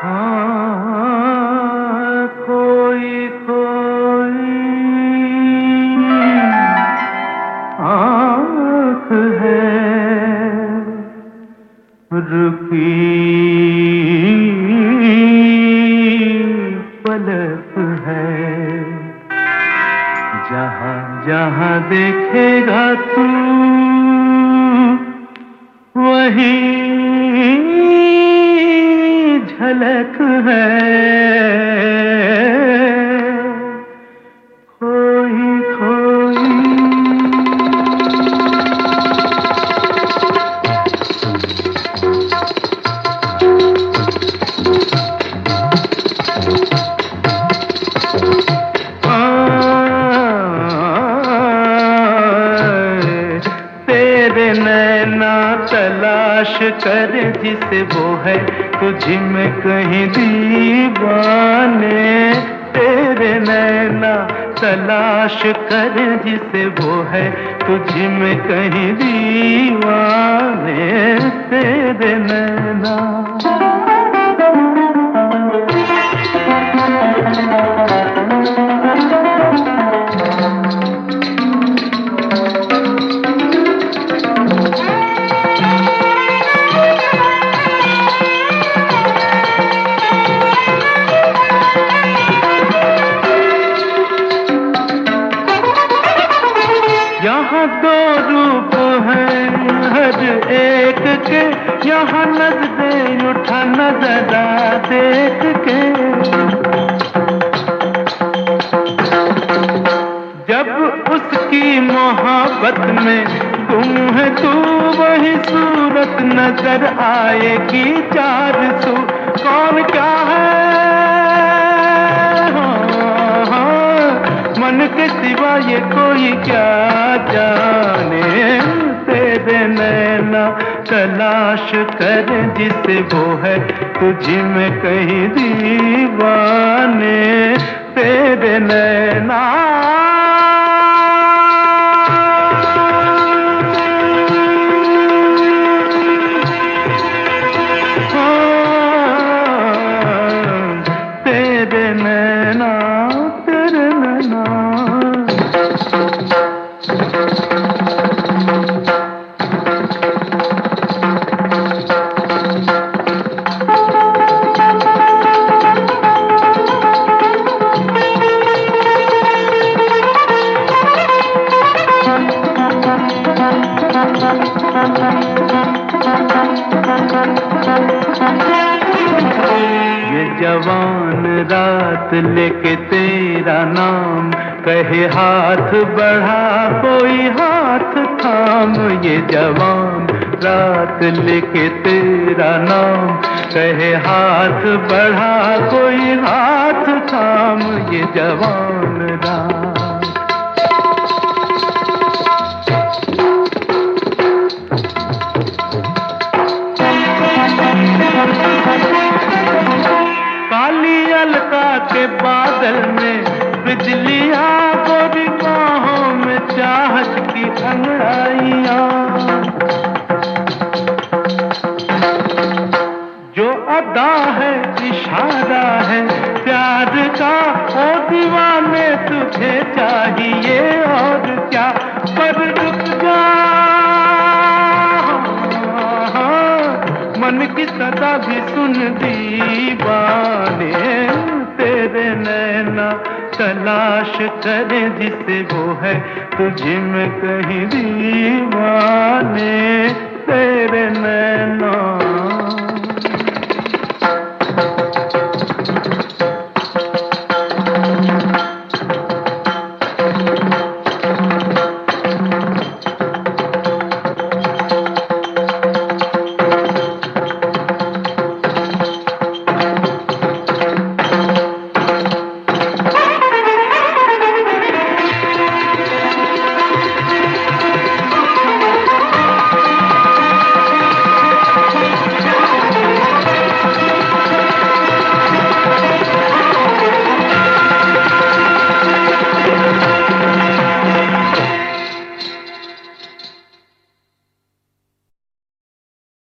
हाँ, कोई कोई आँख है रुकी पलक है, जहाँ जहाँ देखेगा तू वही झलक है। खोई खोई तेरे नैना तलाश कर जिसे वो है तुझ में कहीं दीवाने। तेरे नैना तलाश कर जिसे वो है तुझ में कहीं दीवाने। तेरे नैना यहाँ दो रूप हैं हर एक के, यहाँ नजरें उठा नजरा देख के। जब उसकी मोहब्बत में गुम है तू, वही सूरत नजर आएगी चार सू। कौन क्या है मन के सिवा ये कोई क्या जाने। तेरे नैना तलाश कर जिसे वो है तुझ में कहीं दीवाने। तेरे नैना तेरे नैना तेरे नैना। ये जवान रात लेके तेरा नाम कहे हाथ बढ़ा कोई हाथ थाम। ये जवान रात लेके तेरा नाम कहे हाथ बढ़ा कोई हाथ थाम। ये जवान रात काली अलका के बादल में बिजलियां गोरी बाहों में चाहत की अंगड़ाइयां। जो अदा है इशारा है प्यार का ओ दीवाने तुझे चाहिए और क्या। पर रुक जा मन की सदा भी सुन दीवाने। तेरे नैना तलाश करे जिसे वो है तुझ में कहीं दीवाने। तेरे नैना